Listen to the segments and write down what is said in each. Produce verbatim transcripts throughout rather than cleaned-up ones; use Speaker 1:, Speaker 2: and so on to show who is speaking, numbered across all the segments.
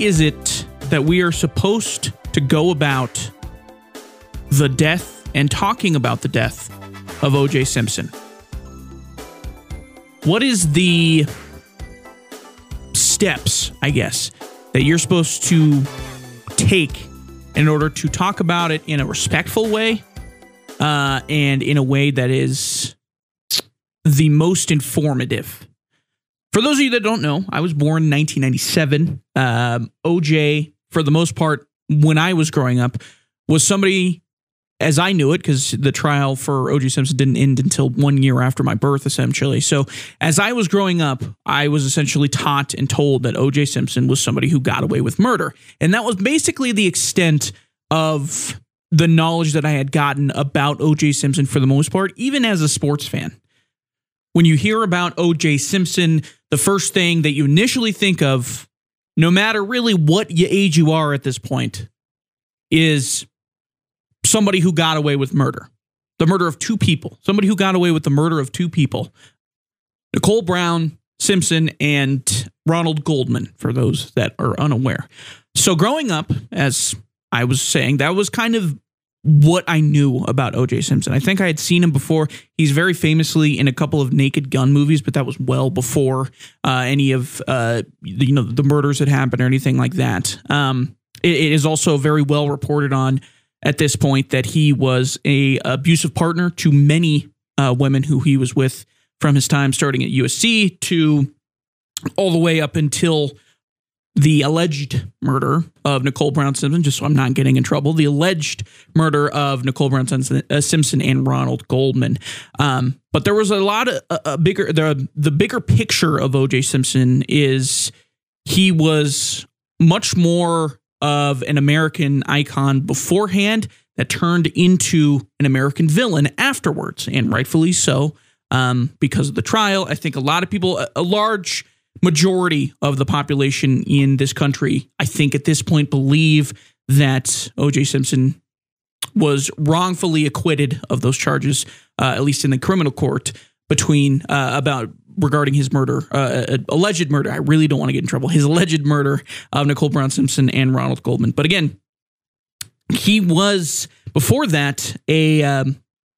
Speaker 1: is it that we are supposed to go about the death and talking about the death of O J Simpson? What is the steps, I guess, that you're supposed to take in order to talk about it in a respectful way uh, and in a way that is the most informative? For those of you that don't know, I was born in nineteen ninety-seven. Um, O J, for the most part, when I was growing up, was somebody, as I knew it, because the trial for O J Simpson didn't end until one year after my birth, essentially. So as I was growing up, I was essentially taught and told that O J Simpson was somebody who got away with murder. And that was basically the extent of the knowledge that I had gotten about O J Simpson for the most part, even as a sports fan. When you hear about O J Simpson, the first thing that you initially think of, no matter really what age you are at this point, is somebody who got away with murder. The murder of two people. Somebody who got away with the murder of two people. Nicole Brown Simpson and Ronald Goldman, for those that are unaware. So growing up, as I was saying, that was kind of what I knew about O J Simpson. I think I had seen him before. He's very famously in a couple of Naked Gun movies, but that was well before uh, any of uh, the, you know the murders had happened or anything like that. Um, it, it is also very well reported on at this point that he was a abusive partner to many uh, women who he was with from his time starting at U S C to all the way up until the alleged murder of Nicole Brown Simpson, just so I'm not getting in trouble, the alleged murder of Nicole Brown Simpson and Ronald Goldman. Um, but there was a lot of a, a bigger, the, the bigger picture of O J Simpson is he was much more of an American icon beforehand that turned into an American villain afterwards, and rightfully so, um, because of the trial. I think a lot of people, a, a large majority of the population in this country, I think at this point, believe that O J Simpson was wrongfully acquitted of those charges, uh, at least in the criminal court, between uh, about regarding his murder, uh, alleged murder. I really don't want to get in trouble. His alleged murder of Nicole Brown Simpson and Ronald Goldman. But again, he was before that a, um,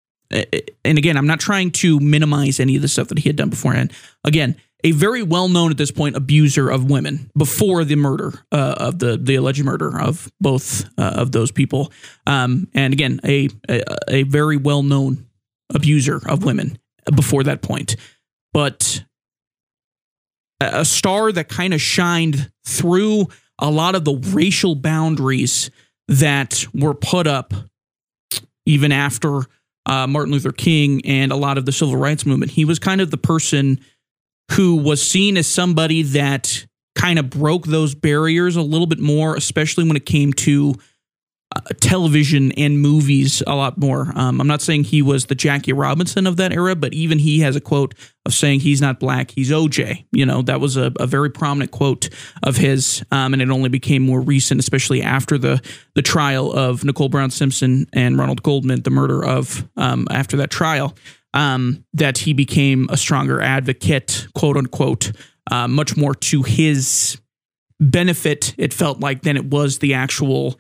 Speaker 1: and again, I'm not trying to minimize any of the stuff that he had done beforehand. Again, a very well-known at this point abuser of women before the murder uh, of the the alleged murder of both uh, of those people. Um, and again, a, a, a very well-known abuser of women before that point. But a star that kind of shined through a lot of the racial boundaries that were put up even after uh, Martin Luther King and a lot of the civil rights movement. He was kind of the person who was seen as somebody that kind of broke those barriers a little bit more, especially when it came to uh, television and movies a lot more. Um, I'm not saying he was the Jackie Robinson of that era, but even he has a quote of saying he's not black, he's O J. You know, that was a, a very prominent quote of his, um, and it only became more recent, especially after the the trial of Nicole Brown Simpson and Ronald Goldman, the murder of um, after that trial. Um, that he became a stronger advocate, quote unquote, uh, much more to his benefit, it felt like, than it was the actual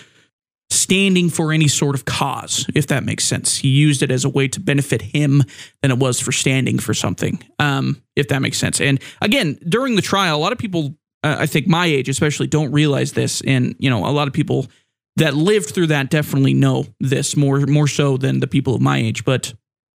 Speaker 1: standing for any sort of cause, if that makes sense. He used it as a way to benefit him than it was for standing for something, um, if that makes sense. And again, during the trial, a lot of people, uh, I think my age especially, don't realize this. And, you know, a lot of people that lived through that definitely know this more, more so than the people of my age. But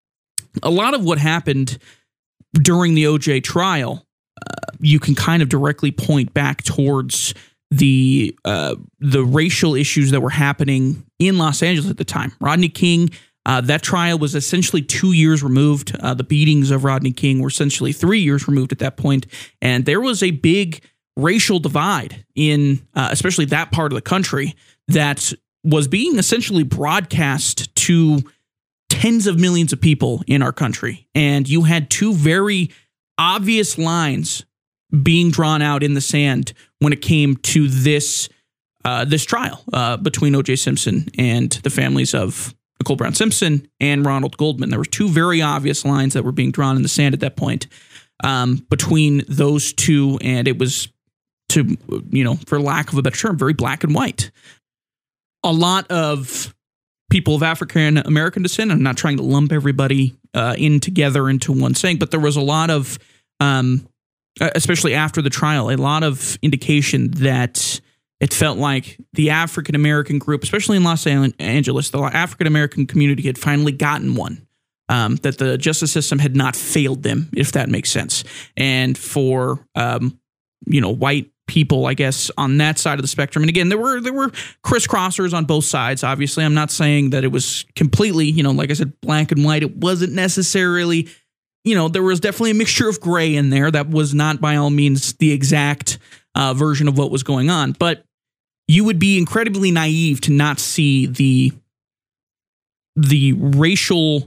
Speaker 1: a lot of what happened during the O J trial, uh, you can kind of directly point back towards the uh, the racial issues that were happening in Los Angeles at the time. Rodney King, uh, that trial was essentially two years removed. Uh, the beatings of Rodney King were essentially three years removed at that point, and there was a big racial divide in uh, especially that part of the country that was being essentially broadcast to tens of millions of people in our country. And you had two very obvious lines being drawn out in the sand when it came to this uh, this trial uh, between O J Simpson and the families of Nicole Brown Simpson and Ronald Goldman. There were two very obvious lines that were being drawn in the sand at that point um, between those two, and it was to, you know, for lack of a better term, very black and white. A lot of people of African American descent, I'm not trying to lump everybody uh, in together into one saying, but there was a lot of, um, especially after the trial, a lot of indication that it felt like the African American group, especially in Los Angeles, the African American community had finally gotten one. Um, that the justice system had not failed them, if that makes sense. And for, um, you know, white people, I guess, on that side of the spectrum. And again, there were there were crisscrossers on both sides. Obviously, I'm not saying that it was completely, you know, like I said, black and white. It wasn't necessarily, you know, there was definitely a mixture of gray in there. That was not by all means the exact uh, version of what was going on. But you would be incredibly naive to not see the the racial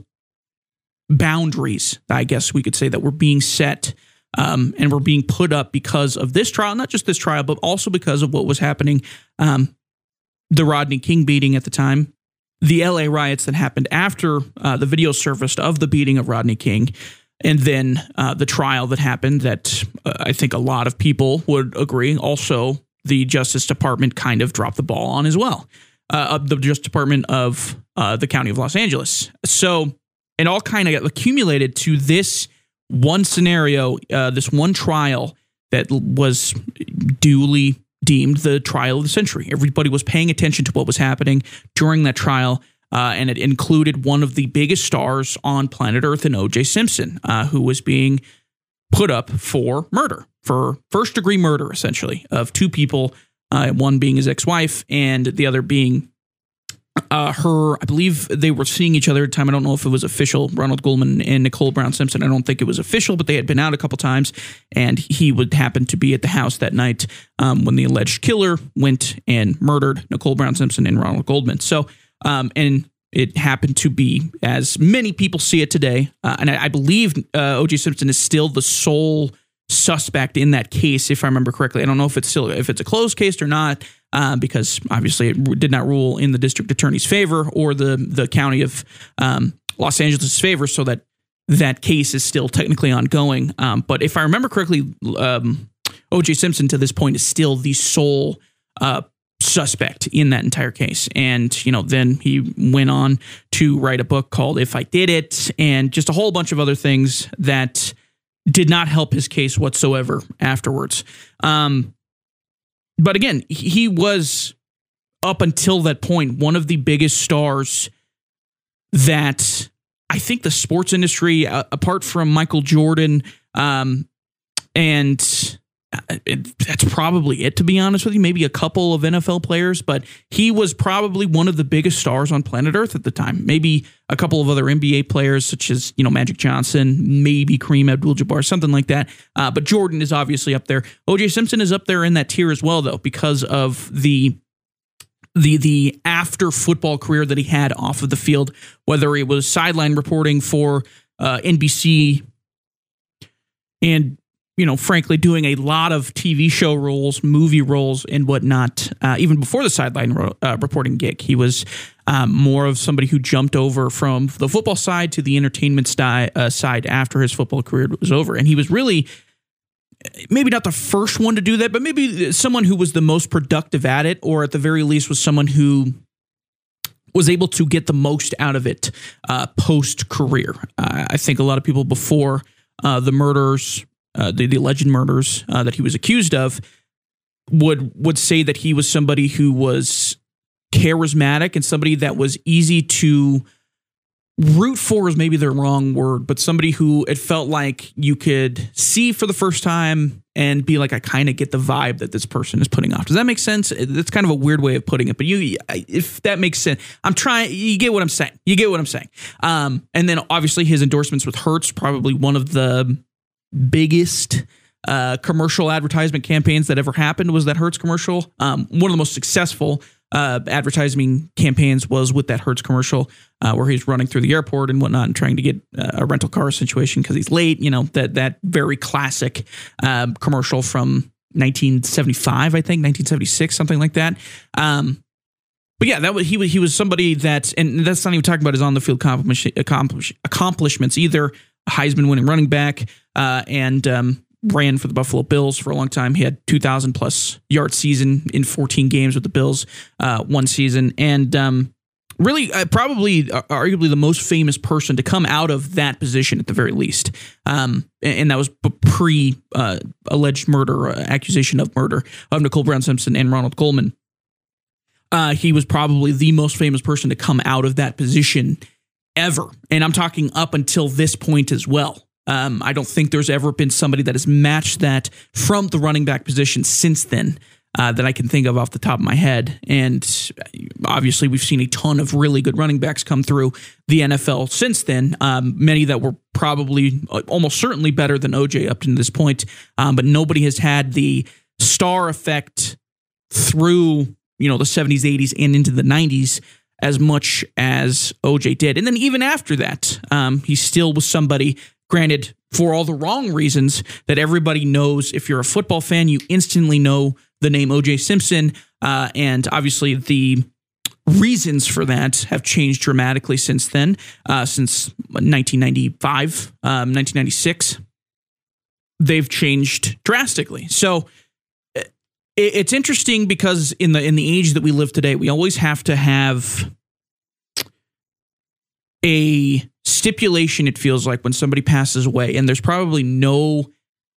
Speaker 1: boundaries, I guess we could say, that were being set um, and were being put up because of this trial, not just this trial, but also because of what was happening, um, the Rodney King beating at the time, the L A riots that happened after uh, the video surfaced of the beating of Rodney King, and then uh, the trial that happened that uh, I think a lot of people would agree also the Justice Department kind of dropped the ball on as well, uh, the Justice Department of uh, the County of Los Angeles. So it all kind of accumulated to this one scenario, uh, this one trial that was duly deemed the trial of the century. Everybody was paying attention to what was happening during that trial, uh, and it included one of the biggest stars on planet Earth in O J Simpson, uh, who was being put up for murder, for first-degree murder, essentially, of two people, uh, one being his ex-wife and the other being Uh, her, I believe they were seeing each other at the time. I don't know if it was official, Ronald Goldman and Nicole Brown Simpson. I don't think it was official, but they had been out a couple times, and he would happen to be at the house that night um, when the alleged killer went and murdered Nicole Brown Simpson and Ronald Goldman. So, um, and it happened to be, as many people see it today, uh, and I, I believe uh, O J Simpson is still the sole suspect in that case, if I remember correctly. I don't know if it's still if it's a closed case or not, uh, because obviously it did not rule in the district attorney's favor or the the county of um, Los Angeles' favor, so that that case is still technically ongoing. Um, but if I remember correctly, um, O J Simpson to this point is still the sole uh, suspect in that entire case. And, you know, then he went on to write a book called If I Did It, and just a whole bunch of other things that did not help his case whatsoever afterwards. Um, but again, he was, up until that point, one of the biggest stars that I think the sports industry, uh, apart from Michael Jordan, um, and it, that's probably it, to be honest with you, maybe a couple of N F L players, but he was probably one of the biggest stars on planet Earth at the time. Maybe a couple of other N B A players, such as, you know, Magic Johnson, maybe Kareem Abdul-Jabbar, something like that. Uh, but Jordan is obviously up there. O J Simpson is up there in that tier as well, though, because of the the the after football career that he had off of the field, whether it was sideline reporting for uh, N B C and, you know, frankly, doing a lot of T V show roles, movie roles, and whatnot. Uh, even before the sideline ro- uh, reporting gig, he was um, more of somebody who jumped over from the football side to the entertainment sti- uh, side after his football career was over. And he was really maybe not the first one to do that, but maybe someone who was the most productive at it, or at the very least was someone who was able to get the most out of it uh, post-career. Uh, I think a lot of people before uh, the murders, Uh, the, the alleged murders uh, that he was accused of, would would say that he was somebody who was charismatic and somebody that was easy to root for, is maybe the wrong word, but somebody who it felt like you could see for the first time and be like, I kind of get the vibe that this person is putting off. Does that make sense? That's kind of a weird way of putting it, but you, if that makes sense, I'm trying, you get what I'm saying. You get what I'm saying. Um, and then obviously his endorsements with Hertz, probably one of the biggest uh, commercial advertisement campaigns that ever happened was that Hertz commercial. Um, one of the most successful uh, advertising campaigns was with that Hertz commercial uh, where he's running through the airport and whatnot and trying to get uh, a rental car situation because he's late. You know, that that very classic uh, commercial from nineteen seventy-five, I think, nineteen seventy-six, something like that. Um, But yeah, that was he was he was somebody that, and that's not even talking about his on the field accomplish, accomplish, accomplishments either. A Heisman winning running back, uh, and um, ran for the Buffalo Bills for a long time. He had two thousand plus yard season in fourteen games with the Bills uh, one season. And um, really, uh, probably, uh, arguably the most famous person to come out of that position at the very least. Um, and, and that was pre uh, alleged murder, uh, accusation of murder of Nicole Brown Simpson and Ronald Goldman. Uh, he was probably the most famous person to come out of that position ever. And I'm talking up until this point as well. Um, I don't think there's ever been somebody that has matched that from the running back position since then uh, that I can think of off the top of my head. And obviously, we've seen a ton of really good running backs come through the N F L since then, um, many that were probably almost certainly better than O J up to this point. Um, but nobody has had the star effect through, you know, the seventies, eighties, and into the nineties as much as O J did. And then even after that, um, he still was somebody, granted, for all the wrong reasons, that everybody knows. If you're a football fan, you instantly know the name O J Simpson. Uh, and obviously the reasons for that have changed dramatically since then, uh, since nineteen ninety-five, um, nineteen ninety-six. They've changed drastically. So it, it's interesting because in the in the age that we live today, we always have to have a stipulation, it feels like, when somebody passes away, and there's probably no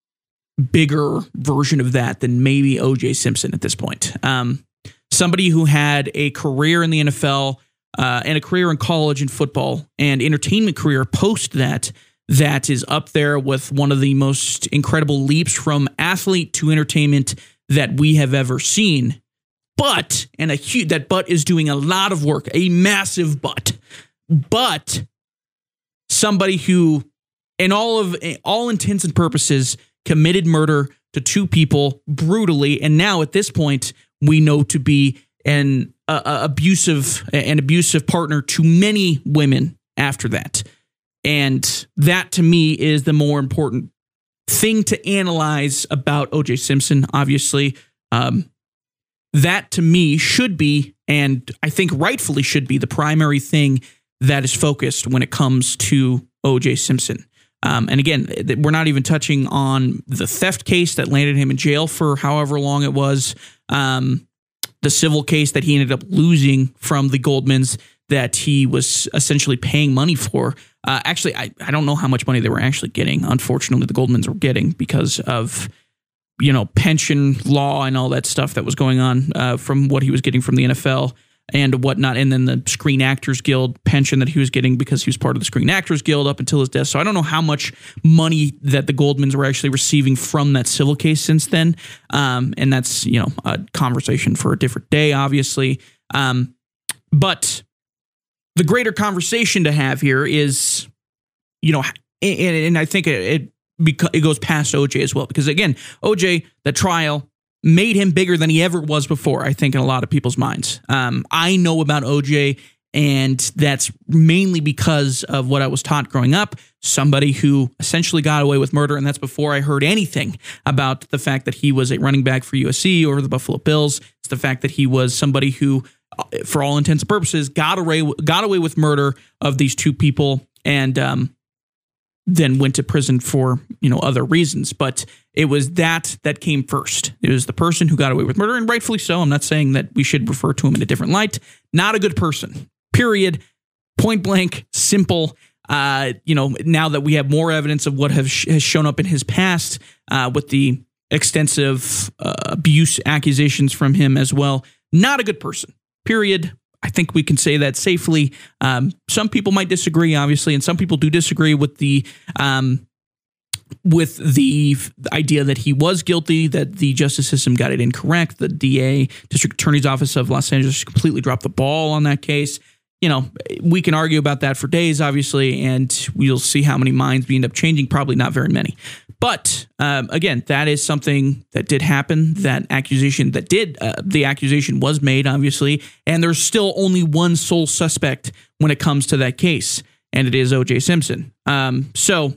Speaker 1: bigger version of that than maybe O J Simpson at this point. Um, somebody who had a career in the N F L uh, and a career in college and football and entertainment career post that, that is up there with one of the most incredible leaps from athlete to entertainment that we have ever seen. But, and a huge, that but is doing a lot of work, a massive but. But somebody who, in all of all intents and purposes, committed murder to two people brutally, and now at this point we know to be an uh, abusive, an abusive partner to many women after that, and that to me is the more important thing to analyze about O J Simpson. Obviously, um, that to me should be, and I think rightfully should be, the primary thing that is focused when it comes to O J Simpson. Um, and again, we're not even touching on the theft case that landed him in jail for however long it was, um, the civil case that he ended up losing from the Goldmans that he was essentially paying money for. Uh, actually, I, I don't know how much money they were actually getting. Unfortunately, the Goldmans were getting because of, you know, pension law and all that stuff that was going on uh, from what he was getting from the N F L and whatnot, and then the Screen Actors Guild pension that he was getting because he was part of the Screen Actors Guild up until his death. So I don't know how much money that the Goldmans were actually receiving from that civil case since then. Um, and that's, you know, a conversation for a different day, obviously. Um, but the greater conversation to have here is, you know, and, and I think it, it, it goes past O J as well, because again, O J, the trial made him bigger than he ever was before, I think, in a lot of people's minds. Um, I know about O J, and that's mainly because of what I was taught growing up, somebody who essentially got away with murder, and that's before I heard anything about the fact that he was a running back for U S C or the Buffalo Bills. It's the fact that he was somebody who, for all intents and purposes, got away, got away with murder of these two people, and um, then went to prison for, you know, other reasons. But it was that that came first. It was the person who got away with murder, and rightfully so. I'm not saying that we should refer to him in a different light. Not a good person, period. Point blank, simple. Uh, you know, now that we have more evidence of what have sh- has shown up in his past uh, with the extensive uh, abuse accusations from him as well, not a good person, period. I think we can say that safely. Um, some people might disagree, obviously, and some people do disagree with the um, with the idea that he was guilty, that the justice system got it incorrect. The D A, District Attorney's Office of Los Angeles, completely dropped the ball on that case. You know, we can argue about that for days, obviously, and we'll see how many minds we end up changing. Probably not very many. But um, again, that is something that did happen. That accusation that did uh, the accusation was made, obviously, and there's still only one sole suspect when it comes to that case, and it is O J Simpson. Um, so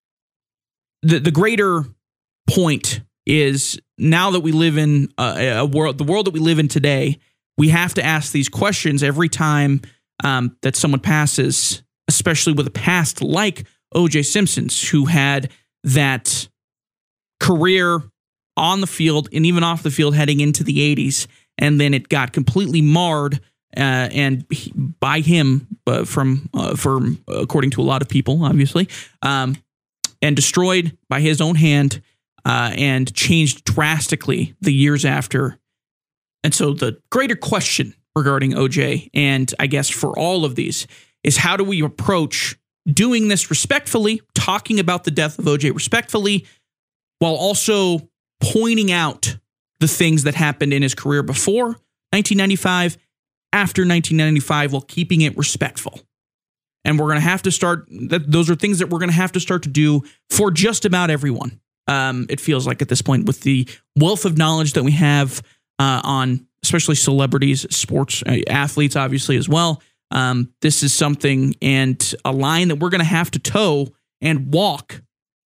Speaker 1: the the greater point is, now that we live in a, a world, the world that we live in today, we have to ask these questions every time um, that someone passes, especially with a past like O J Simpson's, who had that career on the field and even off the field heading into the eighties. And then it got completely marred uh, and he, by him uh, from uh, from according to a lot of people, obviously, um, and destroyed by his own hand uh, and changed drastically the years after. And so the greater question regarding O J, and I guess for all of these, is how do we approach doing this respectfully, talking about the death of O J respectfully, while also pointing out the things that happened in his career before nineteen ninety-five, after nineteen ninety-five, while keeping it respectful. And we're going to have to start, that those are things that we're going to have to start to do for just about everyone. Um, it feels like at this point, with the wealth of knowledge that we have uh, on especially celebrities, sports, uh, athletes, obviously as well. Um, this is something and a line that we're going to have to toe and walk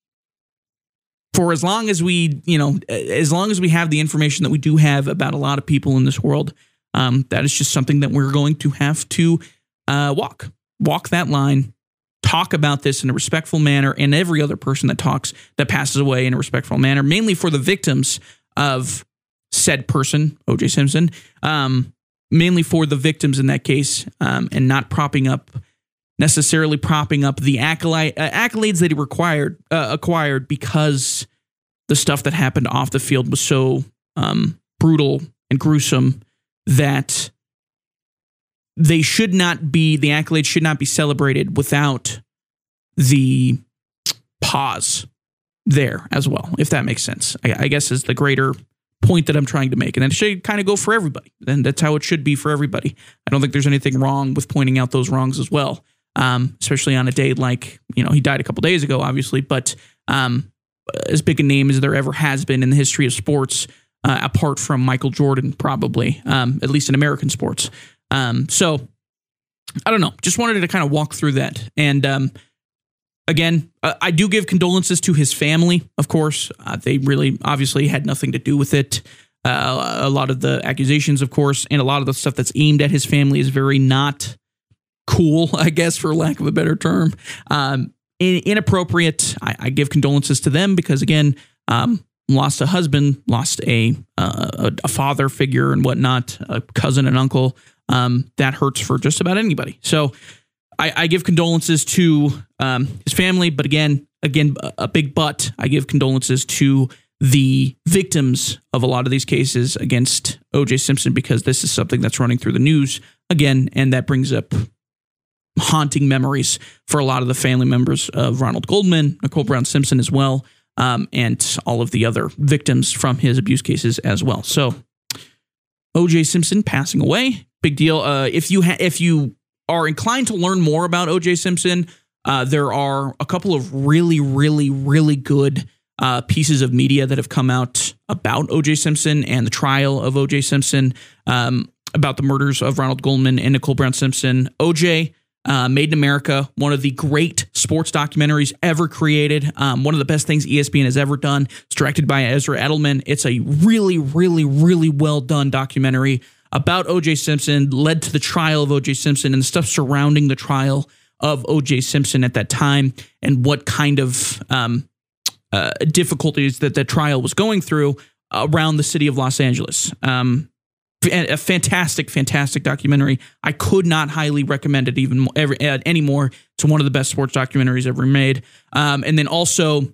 Speaker 1: for as long as we, you know, as long as we have the information that we do have about a lot of people in this world. Um, that is just something that we're going to have to uh, walk, walk that line, talk about this in a respectful manner, and every other person that talks, that passes away in a respectful manner, mainly for the victims of said person, O J Simpson, um, mainly for the victims in that case, um, and not propping up, necessarily propping up the accolade, uh, accolades that he required, uh, acquired because the stuff that happened off the field was so um, brutal and gruesome that they should not be, the accolades should not be celebrated without the pause there as well, if that makes sense. I, I guess is the greater point that I'm trying to make. And that should kind of go for everybody. And that's how it should be for everybody. I don't think there's anything wrong with pointing out those wrongs as well, um, especially on a day like, you know, he died a couple days ago, obviously, but um, as big a name as there ever has been in the history of sports, uh, apart from Michael Jordan, probably, um, at least in American sports. Um, so I don't know. Just wanted to kind of walk through that. And um, again, uh, I do give condolences to his family, of course. Uh, they really obviously had nothing to do with it. Uh, a lot of the accusations, of course, and a lot of the stuff that's aimed at his family is very not cool, I guess, for lack of a better term. Um, in, inappropriate. I, I give condolences to them because, again, um, lost a husband, lost a, uh, a a father figure and whatnot, a cousin and uncle. Um, that hurts for just about anybody. So I, I give condolences to um, his family, but again, again, a big but. I give condolences to the victims of a lot of these cases against O J Simpson because this is something that's running through the news again, and that brings up haunting memories for a lot of the family members of Ronald Goldman, Nicole Brown Simpson as well, um, and all of the other victims from his abuse cases as well. So O J Simpson passing away, big deal. Uh, if you ha- if you are inclined to learn more about O J Simpson, uh, there are a couple of really, really, really good uh, pieces of media that have come out about O J Simpson and the trial of O J Simpson, um, about the murders of Ronald Goldman and Nicole Brown Simpson. O J, uh, Made in America, one of the great sports documentaries ever created. Um, one of the best things E S P N has ever done. It's directed by Ezra Edelman. It's a really, really, really well done documentary about O J Simpson, led to the trial of O J Simpson and the stuff surrounding the trial of O J Simpson at that time and what kind of um, uh, difficulties that the trial was going through around the city of Los Angeles. Um, a fantastic, fantastic documentary. I could not highly recommend it even more, ever, uh, anymore. It's one of the best sports documentaries ever made. Um, and then also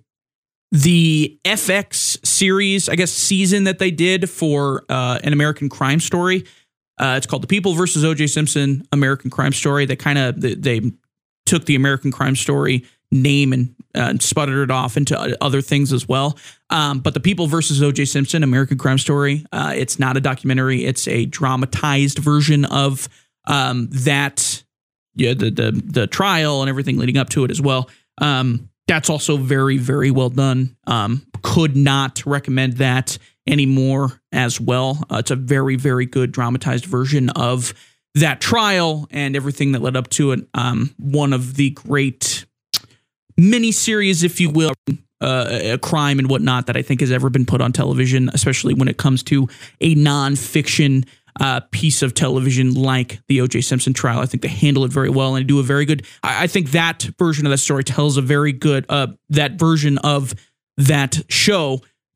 Speaker 1: the F X series, I guess, season that they did for uh, An American Crime Story. Uh, it's called The People versus O J Simpson, American Crime Story. They kind of they, they took the American Crime Story name and uh, sputtered it off into other things as well. Um, but The People versus O J Simpson, American Crime Story, uh, it's not a documentary. It's a dramatized version of um, that, yeah, the, the the trial and everything leading up to it as well. Um, that's also very, very well done. Um, could not recommend that anymore as well. Uh, it's a very, very good dramatized version of that trial and everything that led up to it. Um, one of the great miniseries, if you will, uh, a crime and whatnot that I think has ever been put on television, especially when it comes to a nonfiction uh, piece of television like the O J Simpson trial. I think they handle it very well and do a very good. I, I think that version of that story tells a very good. Uh, that version of that show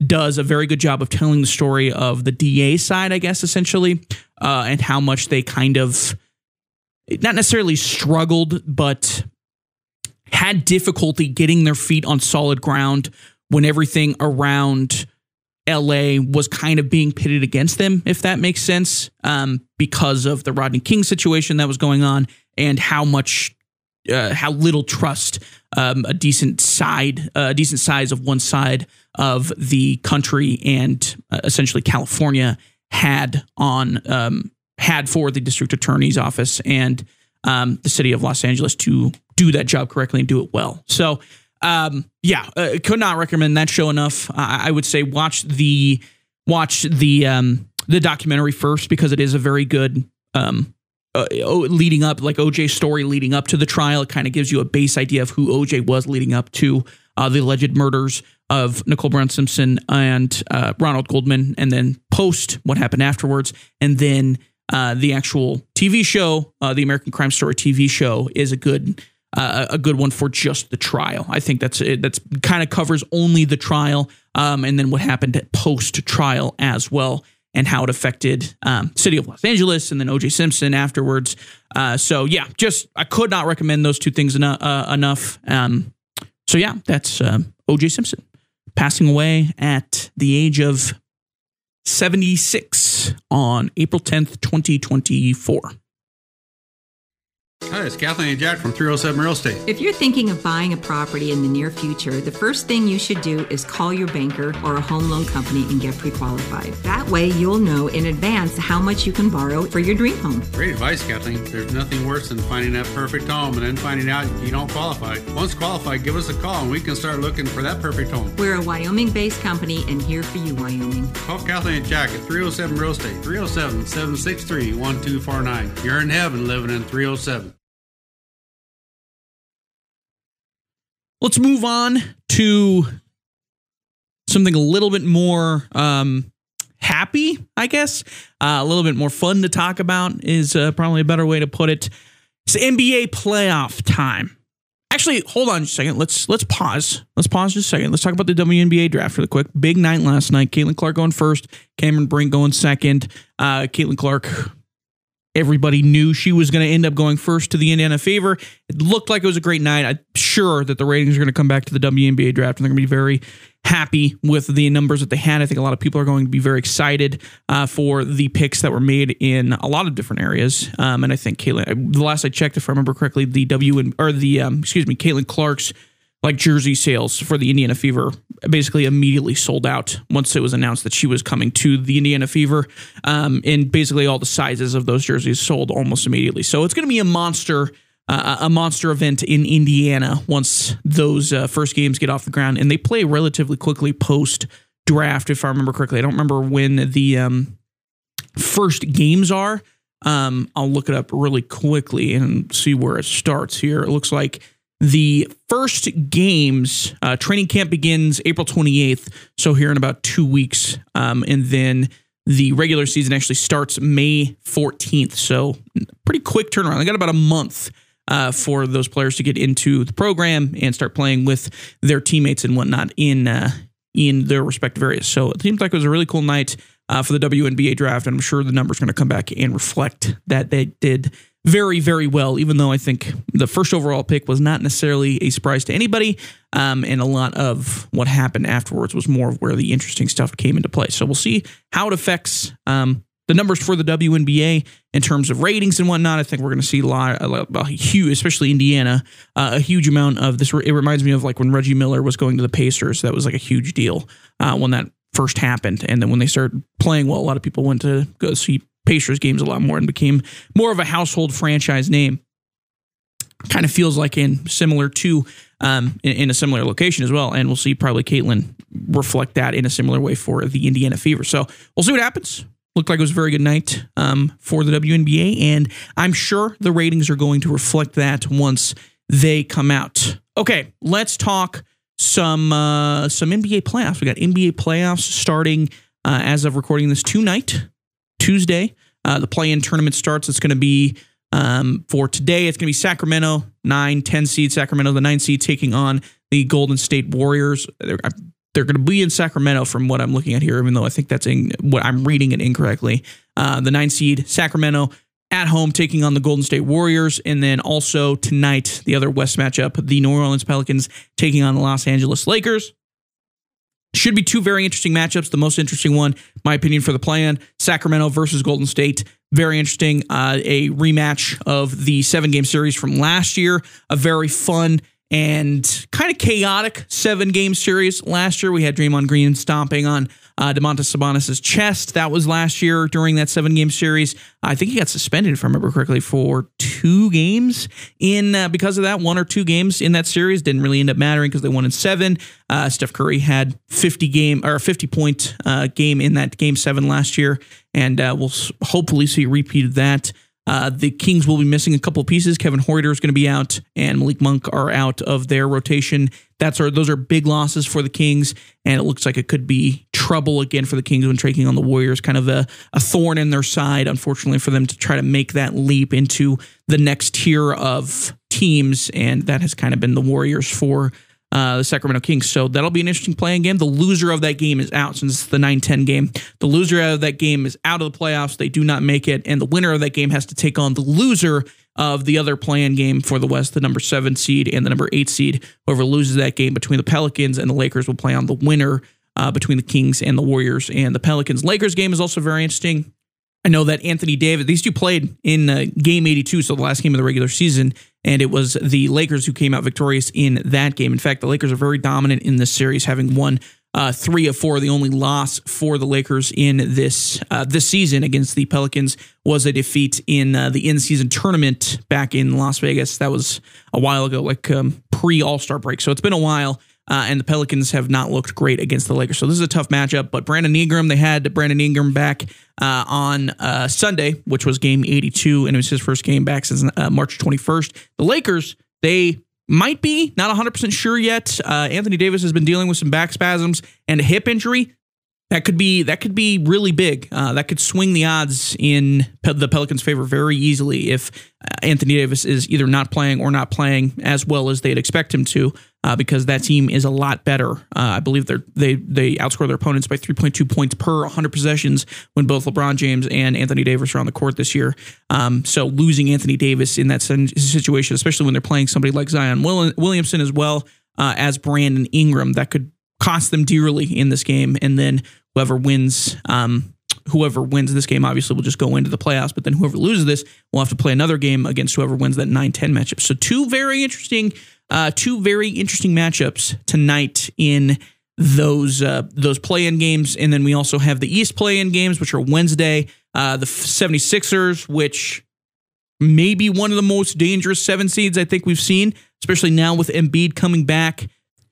Speaker 1: does a very good job of telling the story of the D A side, I guess, essentially, uh, and how much they kind of not necessarily struggled, but had difficulty getting their feet on solid ground when everything around L A was kind of being pitted against them, if that makes sense, um, because of the Rodney King situation that was going on and how much, uh, how little trust um, a decent side, uh, a decent size of one side of the country and uh, essentially California had on um, had for the district attorney's office and um, the city of Los Angeles to do that job correctly and do it well. So. Um, yeah, uh, could not recommend that show enough. Uh, I would say watch the watch the um, the documentary first because it is a very good um, uh, leading up, like O J's story leading up to the trial. It kind of gives you a base idea of who O J was leading up to uh, the alleged murders of Nicole Brown Simpson and uh, Ronald Goldman, and then post what happened afterwards, and then uh, the actual T V show, uh, the American Crime Story T V show, is a good. Uh, a good one for just the trial. I think that's it. That's kind of covers only the trial, um, and then what happened post trial as well, and how it affected um, city of Los Angeles, and then O J Simpson afterwards. Uh, so yeah, just I could not recommend those two things enough. Uh, enough. Um, so yeah, that's um, O J Simpson passing away at the age of seventy-six on April tenth, twenty twenty-four.
Speaker 2: Hi, it's Kathleen and Jack from three oh seven Real Estate.
Speaker 3: If you're thinking of buying a property in the near future, the first thing you should do is call your banker or a home loan company and get pre-qualified. That way, you'll know in advance how much you can borrow for your dream home.
Speaker 2: Great advice, Kathleen. There's nothing worse than finding that perfect home and then finding out you don't qualify. Once qualified, give us a call and we can start looking for that perfect home.
Speaker 3: We're a Wyoming-based company and here for you, Wyoming.
Speaker 2: Call Kathleen and Jack at three oh seven Real Estate, three oh seven, seven six three, one two four nine. You're in heaven living in three oh seven.
Speaker 1: Let's move on to something a little bit more um, happy, I guess. Uh, a little bit more fun to talk about is uh, probably a better way to put it. It's N B A playoff time. Actually, hold on just a second. Let's let's pause. Let's pause just a second. Let's talk about the W N B A draft really quick. Big night last night. Caitlin Clark going first. Cameron Brink going second. Uh, Caitlin Clark... Everybody knew she was going to end up going first to the Indiana Fever. It looked like it was a great night. I'm sure that the ratings are going to come back to the W N B A draft, and they're going to be very happy with the numbers that they had. I think a lot of people are going to be very excited uh, for the picks that were made in a lot of different areas. Um, and I think Caitlin, the last I checked, if I remember correctly, the W or the um, excuse me, Caitlin Clark's like jersey sales for the Indiana Fever basically immediately sold out once it was announced that she was coming to the Indiana Fever. Um, and basically all the sizes of those jerseys sold almost immediately. So it's going to be a monster, uh, a monster event in Indiana once those uh, first games get off the ground, and they play relatively quickly post draft. If I remember correctly, I don't remember when the um, first games are. Um, I'll look it up really quickly and see where it starts here. It looks like the first games, uh, training camp begins April twenty-eighth, so here in about two weeks. Um, and then the regular season actually starts May fourteenth, so pretty quick turnaround. They got about a month uh, for those players to get into the program and start playing with their teammates and whatnot in uh, in their respective areas. So it seems like it was a really cool night uh, for the W N B A draft, and I'm sure the numbers are going to come back and reflect that they did very, very well, even though I think the first overall pick was not necessarily a surprise to anybody. Um, and a lot of what happened afterwards was more of where the interesting stuff came into play. So we'll see how it affects um, the numbers for the W N B A in terms of ratings and whatnot. I think we're going to see a lot, a, lot, a huge, especially Indiana, uh, a huge amount of this. It reminds me of like when Reggie Miller was going to the Pacers. That was like a huge deal uh, when that first happened. And then when they started playing well, a lot of people went to go see Pacers games a lot more and became more of a household franchise name. Kind of feels like in similar to um, in, in a similar location as well. And we'll see probably Caitlin reflect that in a similar way for the Indiana Fever. So we'll see what happens. Looked like it was a very good night um, for the W N B A. And I'm sure the ratings are going to reflect that once they come out. Okay, let's talk some uh, some N B A playoffs. We got N B A playoffs starting uh, as of recording this tonight. Tuesday, uh, the play-in tournament starts. It's going to be um, for today. It's going to be Sacramento, nine, ten seed Sacramento, the nine seed taking on the Golden State Warriors. I they're going to be in Sacramento from what I'm looking at here, even though I think that's in, what I'm reading it incorrectly. Uh, the nine seed Sacramento at home taking on the Golden State Warriors. And then also tonight, the other West matchup, the New Orleans Pelicans taking on the Los Angeles Lakers. Should be two very interesting matchups. The most interesting one, my opinion, for the play-in, Sacramento versus Golden State. Very interesting. Uh, a rematch of the seven-game series from last year. A very fun and kind of chaotic seven-game series. Last year, we had Draymond Green stomping on uh, Domantas Sabonis' chest. That was last year during that seven-game series. I think he got suspended, if I remember correctly, for two games in uh, because of that. One or two games in that series didn't really end up mattering because they won in seven. Uh, Steph Curry had fifty game or fifty point uh, game in that game seven last year, and uh, we'll hopefully see a repeat of that. Uh, the Kings will be missing a couple of pieces. Kevin Huerter is going to be out, and Malik Monk are out of their rotation. That's our, those are big losses for the Kings, and it looks like it could be trouble again for the Kings when taking on the Warriors. Kind of a, a thorn in their side, unfortunately, for them to try to make that leap into the next tier of teams, and that has kind of been the Warriors for Uh, the Sacramento Kings. So that'll be an interesting playing game. The loser of that game is out since it's the nine ten game. The loser of that game is out of the playoffs. They do not make it. And the winner of that game has to take on the loser of the other play-in game for the West, the number seven seed and the number eight seed. Whoever loses that game between the Pelicans and the Lakers will play on the winner uh, between the Kings and the Warriors and the Pelicans. Lakers game is also very interesting. I know that Anthony Davis, these two played in uh, game eighty-two, so the last game of the regular season, and it was the Lakers who came out victorious in that game. In fact, the Lakers are very dominant in this series, having won uh, three of four. The only loss for the Lakers in this uh, this season against the Pelicans was a defeat in uh, the in-season tournament back in Las Vegas. That was a while ago, like um, pre-All-Star break, so it's been a while. Uh, and the Pelicans have not looked great against the Lakers. So this is a tough matchup. But Brandon Ingram, they had Brandon Ingram back uh, on uh, Sunday, which was game eighty-two, and it was his first game back since uh, March twenty-first. The Lakers, they might be, not one hundred percent sure yet. Uh, Anthony Davis has been dealing with some back spasms and a hip injury. That could be that could be really big. Uh, that could swing the odds in Pe- the Pelicans' favor very easily if uh, Anthony Davis is either not playing or not playing as well as they'd expect him to, uh, because that team is a lot better. Uh, I believe they they they outscore their opponents by three point two points per one hundred possessions when both LeBron James and Anthony Davis are on the court this year. Um, so losing Anthony Davis in that situation, especially when they're playing somebody like Zion Williamson as well uh, as Brandon Ingram, that could cost them dearly in this game. And then whoever wins, um, whoever wins this game obviously will just go into the playoffs. But then whoever loses this will have to play another game against whoever wins that nine ten matchup. So two very interesting, uh, two very interesting matchups tonight in those uh, those play-in games. And then we also have the East play-in games, which are Wednesday. Uh, the seventy-sixers, which may be one of the most dangerous seven seeds I think we've seen, especially now with Embiid coming back.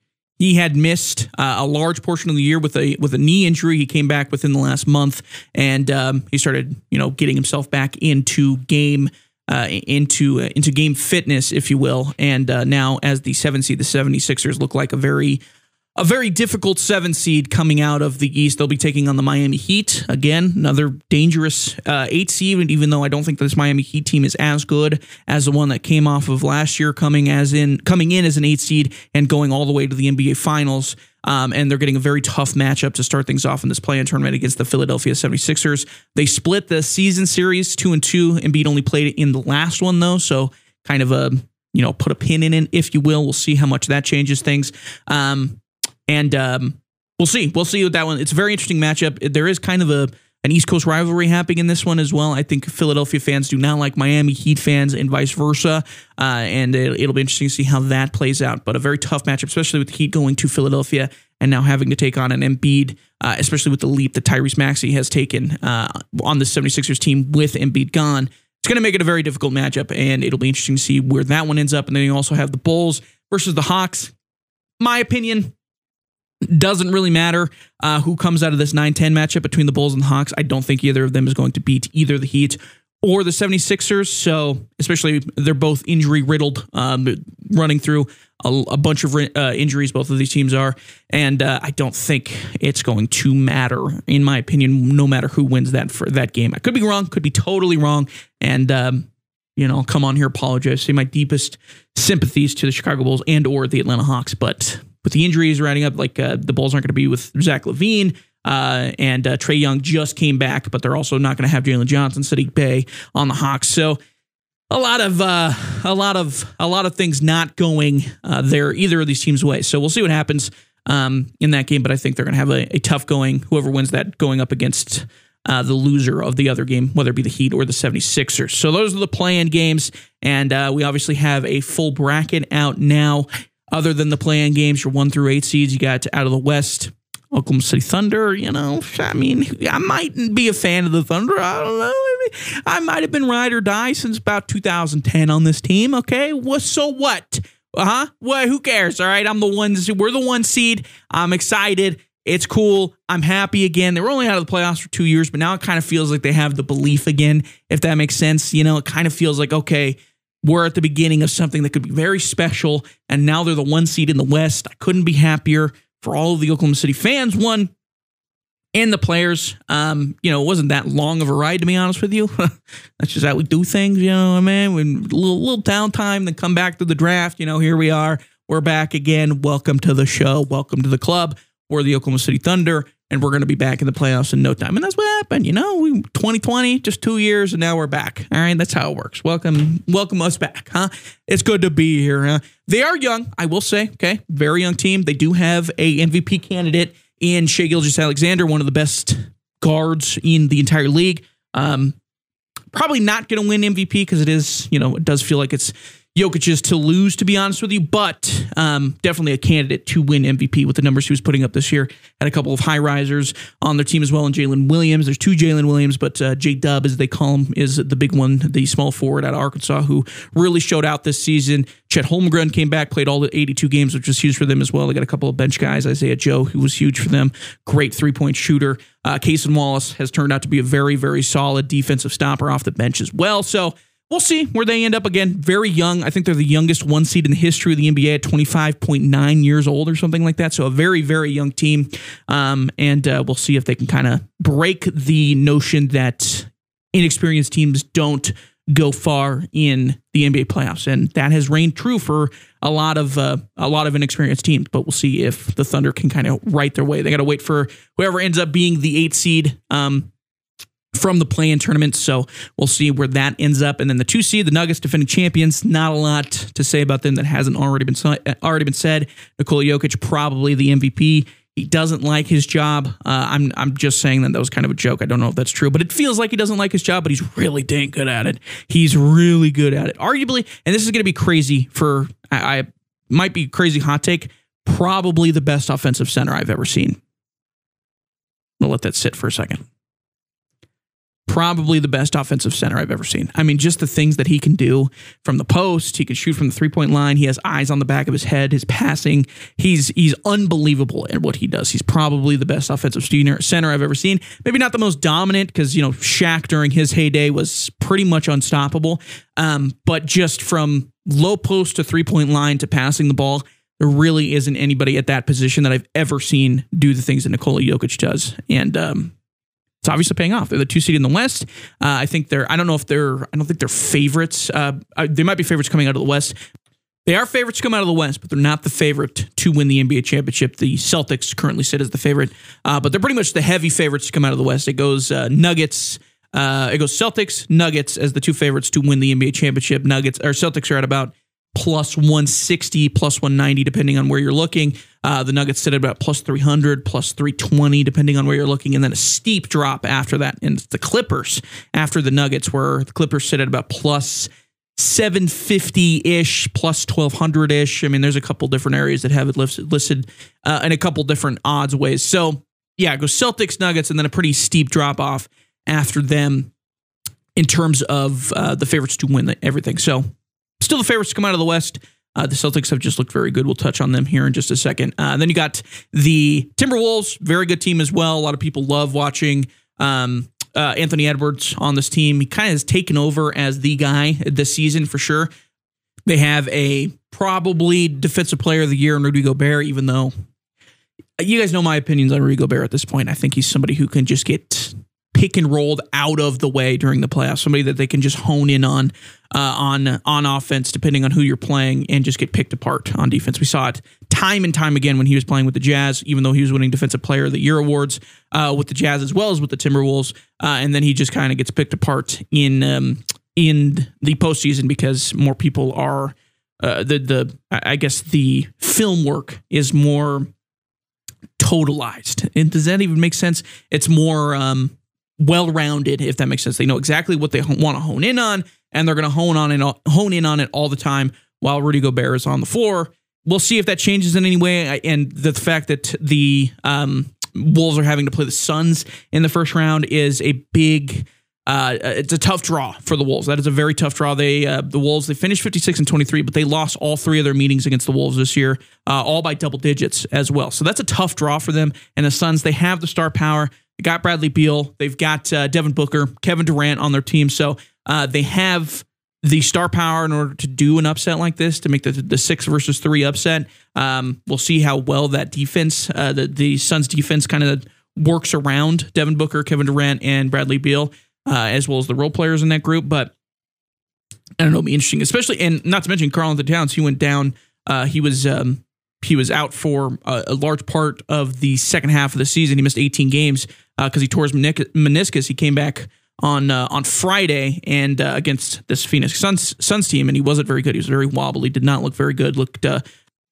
Speaker 1: He had missed uh, a large portion of the year with a with a knee injury. He came back within the last month, and um, he started, you know, getting himself back into game uh, into uh, into game fitness, if you will. And uh, now, as the seven seed, the seventy-sixers look like a very a very difficult seven seed coming out of the East. They'll be taking on the Miami Heat again, another dangerous uh, eight seed. Even though I don't think this Miami Heat team is as good as the one that came off of last year, coming as in coming in as an eight seed and going all the way to the N B A Finals. Um, and they're getting a very tough matchup to start things off in this play-in tournament against the Philadelphia seventy-sixers. They split the season series two and two. Embiid only played in the last one though, so kind of a you know put a pin in it, if you will. We'll see how much that changes things. Um, And um, we'll see. We'll see with that one. It's a very interesting matchup. There is kind of a an East Coast rivalry happening in this one as well. I think Philadelphia fans do not like Miami Heat fans and vice versa. Uh, and it, it'll be interesting to see how that plays out. But a very tough matchup, especially with the Heat going to Philadelphia and now having to take on an Embiid, uh, especially with the leap that Tyrese Maxey has taken uh, on the seventy-sixers team with Embiid gone. It's going to make it a very difficult matchup, and it'll be interesting to see where that one ends up. And then you also have the Bulls versus the Hawks. My opinion, doesn't really matter uh, who comes out of this nine ten matchup between the Bulls and the Hawks. I don't think either of them is going to beat either the Heat or the seventy-sixers. So, especially they're both injury riddled, um, running through a, a bunch of uh, injuries. Both of these teams are, and uh, I don't think it's going to matter, in my opinion, no matter who wins that for that game. I could be wrong, could be totally wrong, and um, you know, come on here, apologize, say my deepest sympathies to the Chicago Bulls and or the Atlanta Hawks, but with the injuries riding up, like uh, the Bulls aren't going to be with Zach LaVine. Uh, and uh, Trae Young just came back, but they're also not going to have Jalen Johnson, Sadiq Bey on the Hawks. So a lot of uh, a lot of a lot of things not going uh, there either of these teams' way. So we'll see what happens um, in that game. But I think they're going to have a, a tough going. Whoever wins that going up against uh, the loser of the other game, whether it be the Heat or the seventy-sixers. So those are the play-in games, and uh, we obviously have a full bracket out now. Other than the play-in games, your one through eight seeds, you got out of the West. Oklahoma City Thunder, you know, I mean, I might be a fan of the Thunder. I don't know. I might have been ride or die since about two thousand ten on this team. Okay. Well, so what? Uh huh. Well, who cares? All right. I'm the one. We're the one seed. I'm excited. It's cool. I'm happy again. They were only out of the playoffs for two years, but now it kind of feels like they have the belief again, if that makes sense. You know, it kind of feels like, okay, we're at the beginning of something that could be very special. And now they're the one seed in the West. I couldn't be happier for all of the Oklahoma City fans, one, and the players. Um, you know, it wasn't that long of a ride, to be honest with you. That's just how we do things, you know what I mean? When a little, little downtime, then come back to the draft. You know, here we are. We're back again. Welcome to the show. Welcome to the club. We're the Oklahoma City Thunder, and we're going to be back in the playoffs in no time. And that's what happened. You know, we twenty twenty, just two years, and now we're back. All right, that's how it works. Welcome, welcome us back, huh? It's good to be here, huh? They are young, I will say, okay? Very young team. They do have a M V P candidate in Shai Gilgeous-Alexander, one of the best guards in the entire league. Um, probably not going to win M V P because it is, you know, it does feel like it's Jokic's to lose, to be honest with you, but um, definitely a candidate to win M V P with the numbers he was putting up this year. Had a couple of high risers on their team as well, and Jalen Williams. There's two Jalen Williams, but uh, J-Dub, as they call him, is the big one, the small forward out of Arkansas, who really showed out this season. Chet Holmgren came back, played all the eighty-two games, which was huge for them as well. They got a couple of bench guys, Isaiah Joe, who was huge for them. Great three-point shooter. Uh, Cason Wallace has turned out to be a very, very solid defensive stopper off the bench as well. So we'll see where they end up again. Very young. I think they're the youngest one seed in the history of the N B A at twenty-five point nine years old or something like that. So a very, very young team. Um, and uh, we'll see if they can kind of break the notion that inexperienced teams don't go far in the N B A playoffs. And that has reigned true for a lot of uh, a lot of inexperienced teams. But we'll see if the Thunder can kind of right their way. They got to wait for whoever ends up being the eight seed Um, from the play-in tournament, so we'll see where that ends up. And then the two seed, the Nuggets, defending champions. Not a lot to say about them that hasn't already been already been said. Nikola Jokic, probably the M V P. He doesn't like his job. Uh, I'm I'm just saying that that was kind of a joke. I don't know if that's true, but it feels like he doesn't like his job. But he's really dang good at it. He's really good at it. Arguably, and this is going to be crazy for I, I might be crazy hot take. Probably the best offensive center I've ever seen. I'll let that sit for a second. Probably the best offensive center I've ever seen. I mean, just the things that he can do from the post. He can shoot from the three-point line. He has eyes on the back of his head. His passing, he's he's unbelievable at what he does. He's probably the best offensive center I've ever seen. Maybe not the most dominant because, you know, Shaq during his heyday was pretty much unstoppable. Um, but just from low post to three-point line to passing the ball, there really isn't anybody at that position that I've ever seen do the things that Nikola Jokic does. And um it's obviously paying off. They're the two seed in the West. Uh, I think they're, I don't know if they're, I don't think they're favorites. Uh, they might be favorites coming out of the West. They are favorites to come out of the West, but they're not the favorite to win the N B A championship. The Celtics currently sit as the favorite, uh, but they're pretty much the heavy favorites to come out of the West. It goes uh, Nuggets, uh, it goes Celtics, Nuggets as the two favorites to win the N B A championship. Nuggets or Celtics are at about plus one sixty, plus one ninety, depending on where you're looking. Uh, the Nuggets sit at about plus three hundred, plus three twenty, depending on where you're looking. And then a steep drop after that. And the Clippers, after the Nuggets, where the Clippers sit at about plus seven fifty-ish, plus twelve hundred-ish. I mean, there's a couple different areas that have it listed uh, in a couple different odds ways. So, yeah, it goes Celtics, Nuggets, and then a pretty steep drop off after them in terms of uh, the favorites to win the, everything. So, still the favorites to come out of the West. Uh, the Celtics have just looked very good. We'll touch on them here in just a second. Uh, then you got the Timberwolves, very good team as well. A lot of people love watching um, uh, Anthony Edwards on this team. He kind of has taken over as the guy this season for sure. They have a probably defensive player of the year in Rudy Gobert, even though you guys know my opinions on Rudy Gobert at this point. I think he's somebody who can just get pick and rolled out of the way during the playoffs. Somebody that they can just hone in on uh, on on offense, depending on who you're playing, and just get picked apart on defense. We saw it time and time again when he was playing with the Jazz, even though he was winning Defensive Player of the Year awards uh, with the Jazz as well as with the Timberwolves. Uh, and then he just kind of gets picked apart in um, in the postseason because more people are uh, the the I guess the film work is more totalized. And does that even make sense? It's more um, well-rounded, if that makes sense. They know exactly what they ho- want to hone in on, and they're going to hone on and hone in on it all the time while Rudy Gobert is on the floor. We'll see if that changes in any way. And the fact that the um, Wolves are having to play the Suns in the first round is a big. Uh, it's a tough draw for the Wolves. That is a very tough draw. They uh, the Wolves they finished fifty-six and twenty-three, but they lost all three of their meetings against the Wolves this year, uh, all by double digits as well. So that's a tough draw for them. And the Suns, they have the star power. They got Bradley Beal. They've got uh, Devin Booker, Kevin Durant on their team. So uh, they have the star power in order to do an upset like this, to make the the six versus three upset. Um, we'll see how well that defense, uh, the the Suns defense, kind of works around Devin Booker, Kevin Durant, and Bradley Beal. Uh, as well as the role players in that group. But I don't know, it'll be interesting, especially, and not to mention Karl-Anthony Towns, he went down, uh, he was um, he was out for a, a large part of the second half of the season. He missed eighteen games because uh, he tore his meniscus. He came back on uh, on Friday and uh, against this Phoenix Suns, Suns team, and he wasn't very good. He was very wobbly, did not look very good, looked uh,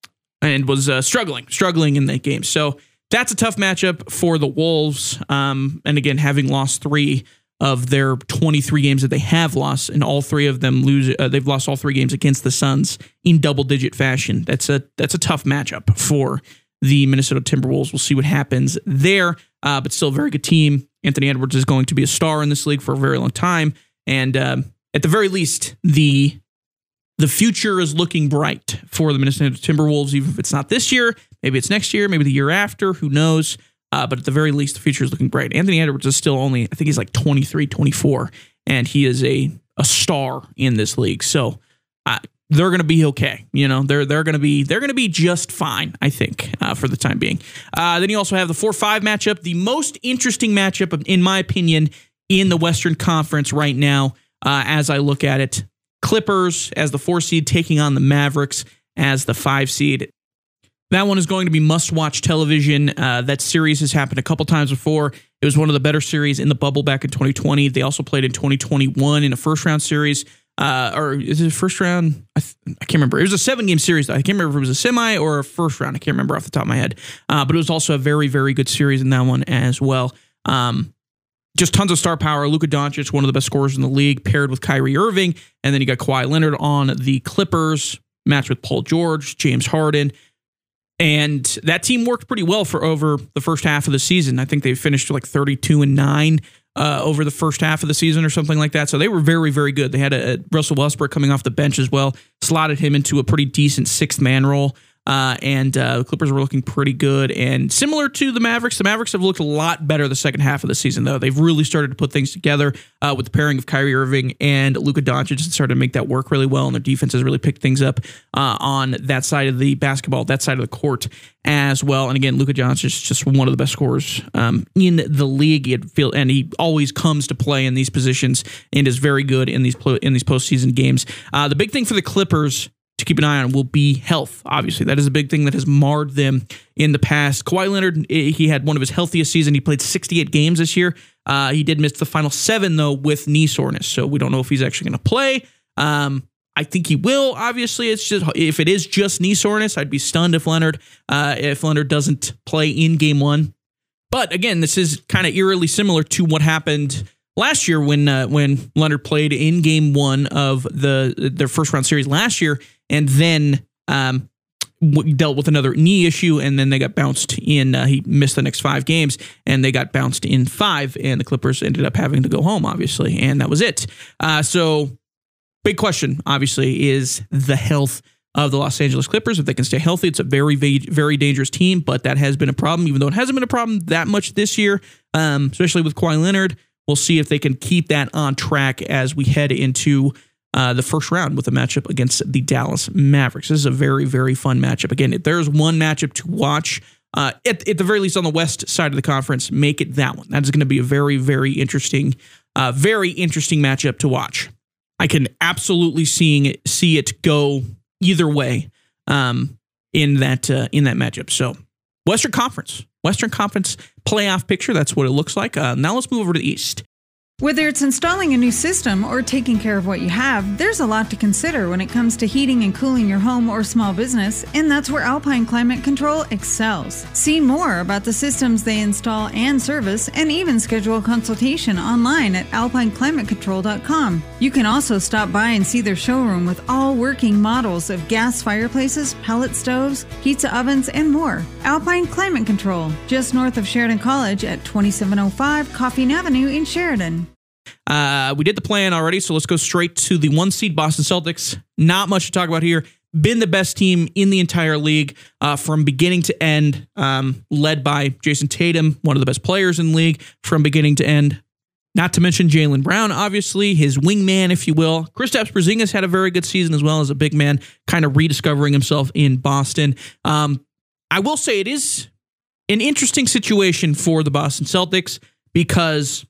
Speaker 1: and was uh, struggling, struggling in that game. So that's a tough matchup for the Wolves. Um, and again, having lost three of their twenty-three games that they have lost, and all three of them lose. Uh, they've lost all three games against the Suns in double-digit fashion. That's a that's a tough matchup for the Minnesota Timberwolves. We'll see what happens there, uh, but still a very good team. Anthony Edwards is going to be a star in this league for a very long time, and um, at the very least, the the future is looking bright for the Minnesota Timberwolves. Even if it's not this year, maybe it's next year, maybe the year after. Who knows? Uh, but at the very least, the future is looking bright. Anthony Edwards is still only, I think he's like twenty-three, twenty-four, and he is a a star in this league. So uh, they're going to be okay. You know, they're they're going to be they're going to be just fine, I think, uh, for the time being. Uh, then you also have the four five matchup, the most interesting matchup, in my opinion, in the Western Conference right now. Uh, as I look at it, Clippers as the four seed taking on the Mavericks as the five seed. That one is going to be must-watch television. Uh, that series has happened a couple times before. It was one of the better series in the bubble back in twenty twenty. They also played in twenty twenty-one in a first-round series. Uh, or is it a first round? I, th- I can't remember. It was a seven-game series, though. I can't remember if it was a semi or a first round. I can't remember off the top of my head. Uh, but it was also a very, very good series in that one as well. Um, just tons of star power. Luka Doncic, one of the best scorers in the league, paired with Kyrie Irving. And then you got Kawhi Leonard on the Clippers, matched with Paul George, James Harden. And that team worked pretty well for over the first half of the season. I think they finished like thirty-two and nine uh, over the first half of the season or something like that. So they were very, very good. They had a, a Russell Westbrook coming off the bench as well, slotted him into a pretty decent sixth man role. Uh, and uh, the Clippers were looking pretty good. And similar to the Mavericks, the Mavericks have looked a lot better the second half of the season, though. They've really started to put things together uh, with the pairing of Kyrie Irving and Luka Doncic, and started to make that work really well. And their defense has really picked things up uh, on that side of the basketball, that side of the court as well. And again, Luka Doncic is just one of the best scorers um, in the league. He'd feel, and he always comes to play in these positions and is very good in these in these postseason games. Uh, the big thing for the Clippers to keep an eye on will be health. Obviously, that is a big thing that has marred them in the past. Kawhi Leonard, he had one of his healthiest seasons. He played sixty-eight games this year. Uh, he did miss the final seven, though, with knee soreness. So we don't know if he's actually going to play. Um, I think he will. Obviously, it's just if it is just knee soreness, I'd be stunned if Leonard uh, if Leonard doesn't play in game one. But again, this is kind of eerily similar to what happened last year when uh, when Leonard played in game one of the their first round series last year, and then um, w- dealt with another knee issue, and then they got bounced in. Uh, he missed the next five games, and they got bounced in five, and the Clippers ended up having to go home, obviously, and that was it. Uh, so, big question, obviously, is the health of the Los Angeles Clippers. If they can stay healthy, it's a very, very dangerous team, but that has been a problem, even though it hasn't been a problem that much this year, um, especially with Kawhi Leonard. We'll see if they can keep that on track as we head into uh, the first round with a matchup against the Dallas Mavericks. This is a very, very fun matchup. Again, if there's one matchup to watch uh, at, at the very least on the west side of the conference, make it that one. That's going to be a very, very interesting, uh, very interesting matchup to watch. I can absolutely seeing it, see it go either way um, in that uh, in that matchup. So Western Conference, Western Conference playoff picture. That's what it looks like. Uh, now let's move over to the East.
Speaker 4: Whether it's installing a new system or taking care of what you have, there's a lot to consider when it comes to heating and cooling your home or small business, and that's where Alpine Climate Control excels. See more about the systems they install and service, and even schedule a consultation online at alpine climate control dot com. You can also stop by and see their showroom with all working models of gas fireplaces, pellet stoves, pizza ovens, and more. Alpine Climate Control, just north of Sheridan College at twenty-seven oh five Coffeen Avenue in Sheridan.
Speaker 1: Uh, we did the plan already, so let's go straight to the one seed Boston Celtics. Not much to talk about here. Been the best team in the entire league uh, from beginning to end, um, led by Jason Tatum, one of the best players in the league from beginning to end. Not to mention Jaylen Brown, obviously, his wingman, if you will. Kristaps Porzingis had a very good season as well as a big man, kind of rediscovering himself in Boston. Um, I will say it is an interesting situation for the Boston Celtics because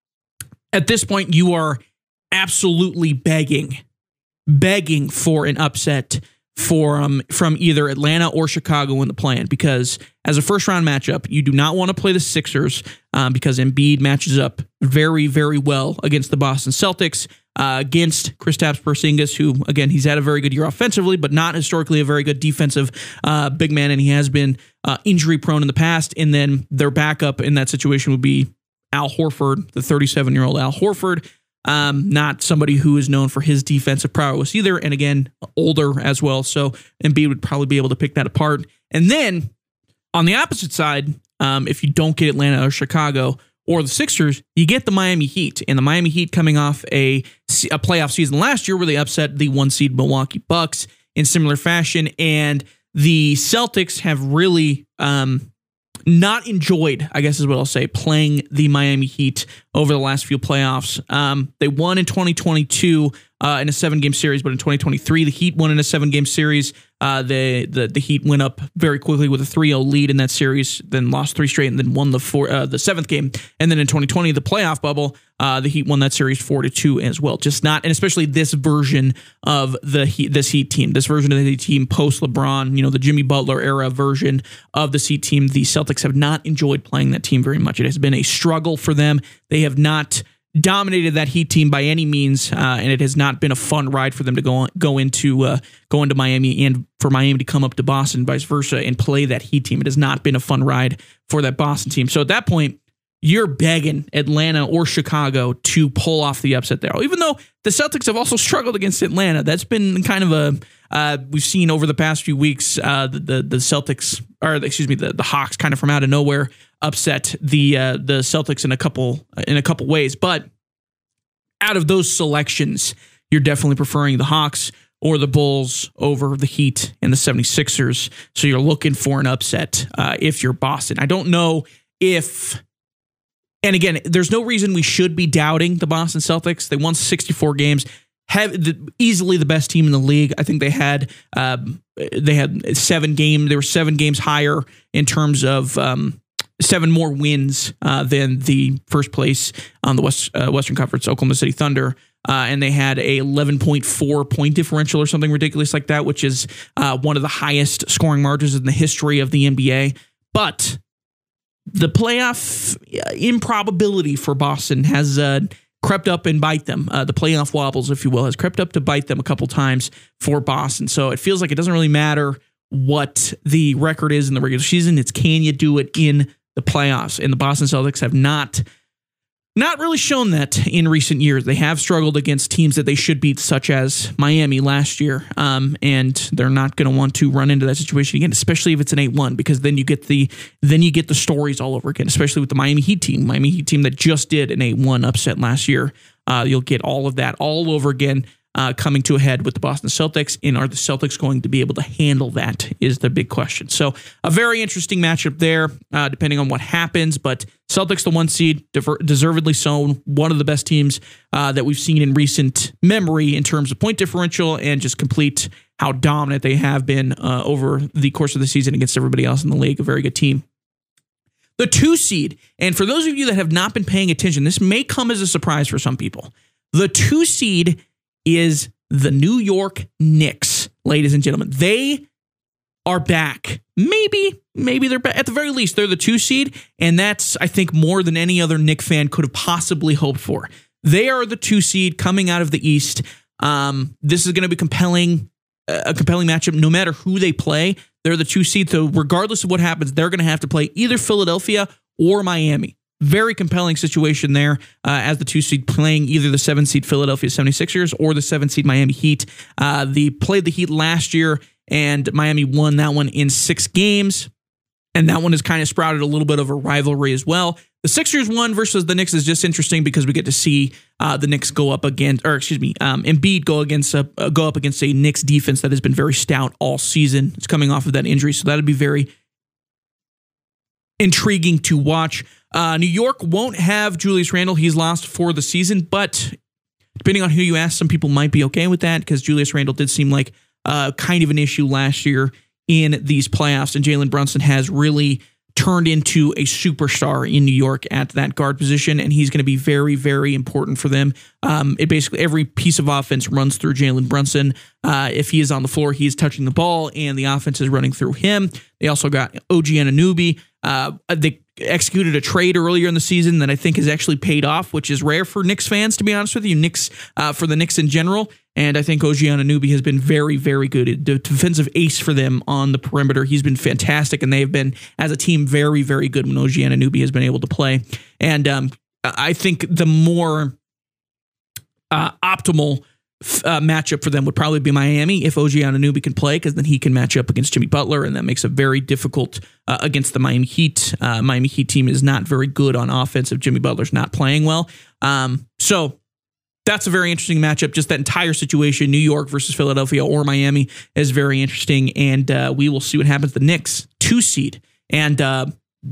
Speaker 1: at this point, you are absolutely begging, begging for an upset for, um, from either Atlanta or Chicago in the plan. Because as a first-round matchup, you do not want to play the Sixers um, because Embiid matches up very, very well against the Boston Celtics, uh, against Kristaps Porzingis, who, again, he's had a very good year offensively, but not historically a very good defensive uh, big man, and he has been uh, injury-prone in the past. And then their backup in that situation would be Al Horford, the thirty-seven-year-old Al Horford, um, not somebody who is known for his defensive prowess either, and again, older as well, so Embiid would probably be able to pick that apart. And then, on the opposite side, um, if you don't get Atlanta or Chicago or the Sixers, you get the Miami Heat, and the Miami Heat coming off a, a playoff season last year where they upset the one-seed Milwaukee Bucks in similar fashion, and the Celtics have really Um, not enjoyed, I guess is what I'll say, playing the Miami Heat over the last few playoffs. Um, they won in twenty twenty-two uh, in a seven-game series, but in twenty twenty-three, the Heat won in a seven-game series. Uh, the, the the Heat went up very quickly with a three oh lead in that series, then lost three straight, and then won the four, uh, the seventh game. And then in twenty twenty, the playoff bubble, uh, the Heat won that series four to two as well. Just not, and especially this version of the Heat, this Heat team, this version of the Heat team post LeBron, you know, the Jimmy Butler era version of the Heat team. The Celtics have not enjoyed playing that team very much. It has been a struggle for them. They have not dominated that Heat team by any means, uh, and it has not been a fun ride for them to go on, go into uh, go into Miami, and for Miami to come up to Boston, vice versa, and play that Heat team. It has not been a fun ride for that Boston team. So at that point, you're begging Atlanta or Chicago to pull off the upset there. Even though the Celtics have also struggled against Atlanta, that's been kind of a uh, we've seen over the past few weeks. Uh, the, the the Celtics, or excuse me, the the Hawks, kind of from out of nowhere, upset the uh, the Celtics in a couple in a couple ways. But out of those selections, you're definitely preferring the Hawks or the Bulls over the Heat and the seventy-sixers. So you're looking for an upset uh, if you're Boston. I don't know if, and again, there's no reason we should be doubting the Boston Celtics. They won sixty-four games. Have the, easily the best team in the league. I think they had um, they had seven games. They were seven games higher in terms of um, seven more wins uh, than the first place on the West uh, Western Conference, Oklahoma City Thunder, uh, and they had a eleven point four point differential or something ridiculous like that, which is uh, one of the highest scoring margins in the history of the N B A. But the playoff improbability for Boston has uh, crept up and bite them. Uh, the playoff wobbles, if you will, has crept up to bite them a couple times for Boston. So it feels like it doesn't really matter what the record is in the regular season. It's can you do it in the playoffs? And the Boston Celtics have not not really shown that in recent years. They have struggled against teams that they should beat, such as Miami last year, um, and they're not going to want to run into that situation again, especially if it's an eight one, because then you get the then you get the stories all over again, especially with the Miami Heat team, Miami Heat team that just did an eight one upset last year. Uh, you'll get all of that all over again. Uh, coming to a head with the Boston Celtics, and are the Celtics going to be able to handle that is the big question. So a very interesting matchup there, uh, depending on what happens, but Celtics the one seed, dever- deservedly so, one of the best teams uh, that we've seen in recent memory in terms of point differential and just complete how dominant they have been uh, over the course of the season against everybody else in the league. A very good team. The two seed, and for those of you that have not been paying attention, this may come as a surprise for some people. The two seed is the New York Knicks, ladies and gentlemen. They are back. Maybe, maybe they're back. At the very least, they're the two seed, and that's, I think, more than any other Knick fan could have possibly hoped for. They are the two seed coming out of the East. Um, this is going to be compelling, a compelling matchup no matter who they play. They're the two seed, so regardless of what happens, they're going to have to play either Philadelphia or Miami. Very compelling situation there uh, as the two seed playing either the seven seed Philadelphia seventy-sixers or the seven seed Miami Heat. Uh, they played the Heat last year, and Miami won that one in six games. And that one has kind of sprouted a little bit of a rivalry as well. The Sixers won versus the Knicks is just interesting because we get to see uh, the Knicks go up against, or excuse me, um, Embiid go against a, uh, go up against a Knicks defense that has been very stout all season. It's coming off of that injury, so that'd be very intriguing to watch. Uh, New York won't have Julius Randle. He's lost for the season, but depending on who you ask, some people might be okay with that because Julius Randle did seem like uh, kind of an issue last year in these playoffs, and Jalen Brunson has really turned into a superstar in New York at that guard position, and he's going to be very, very important for them. Um, it basically every piece of offense runs through Jalen Brunson. Uh, if he is on the floor, he is touching the ball, and the offense is running through him. They also got O G Anunoby. Uh, they executed a trade earlier in the season that I think has actually paid off, which is rare for Knicks fans, to be honest with you, Knicks uh, for the Knicks in general. And I think O G Anunoby has been very, very good. The defensive ace for them on the perimeter. He's been fantastic, and they have been, as a team, very, very good when O G Anunoby has been able to play. And um, I think the more uh, optimal uh, matchup for them would probably be Miami if O G Anunoby can play, because then he can match up against Jimmy Butler, and that makes it very difficult uh, against the Miami Heat. Uh, Miami Heat team is not very good on offense if Jimmy Butler's not playing well. Um, so that's a very interesting matchup. Just that entire situation, New York versus Philadelphia or Miami, is very interesting, and uh, we will see what happens. The Knicks, two seed, and uh,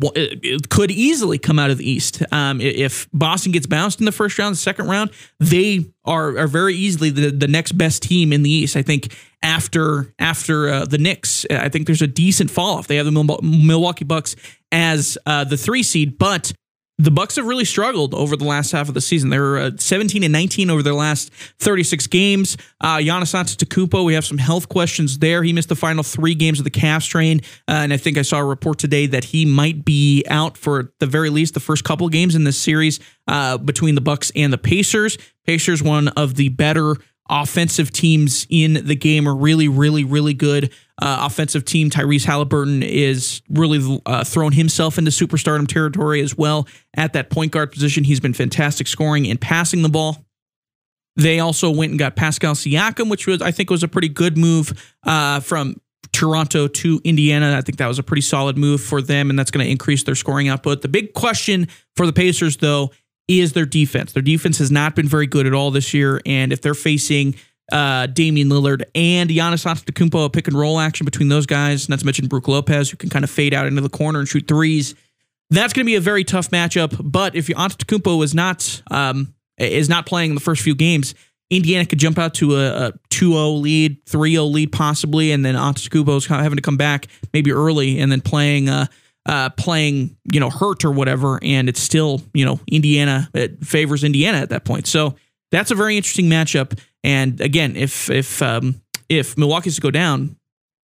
Speaker 1: it could easily come out of the East. Um, if Boston gets bounced in the first round, the second round, they are are very easily the, the next best team in the East. I think after after uh, the Knicks, I think there's a decent fall off. They have the Milwaukee Bucks as uh, the three seed, but the Bucks have really struggled over the last half of the season. They're uh, seventeen and nineteen over their last thirty-six games. Uh, Giannis Antetokounmpo, we have some health questions there. He missed the final three games of the calf strain, uh, and I think I saw a report today that he might be out for at the very least the first couple games in this series uh, between the Bucks and the Pacers. Pacers, one of the better offensive teams in the game, are really, really, really good uh, offensive team. Tyrese Halliburton is really uh, thrown himself into superstardom territory as well at that point guard position. He's been fantastic scoring and passing the ball. They also went and got Pascal Siakam, which was I think was a pretty good move uh, from Toronto to Indiana. I think that was a pretty solid move for them, and that's going to increase their scoring output. The big question for the Pacers, though, is their defense. Their defense has not been very good at all this year, and if they're facing uh, Damian Lillard and Giannis Antetokounmpo, a pick and roll action between those guys, not to mention Brook Lopez, who can kind of fade out into the corner and shoot threes, that's going to be a very tough matchup. But if Antetokounmpo is not um, is not playing in the first few games, Indiana could jump out to a, a two oh lead, three oh lead possibly, and then Antetokounmpo is having to come back maybe early and then playing uh, Uh, playing, you know, hurt or whatever, and it's still, you know, Indiana, it favors Indiana at that point. So that's a very interesting matchup. And again, if if um, if Milwaukee's to go down,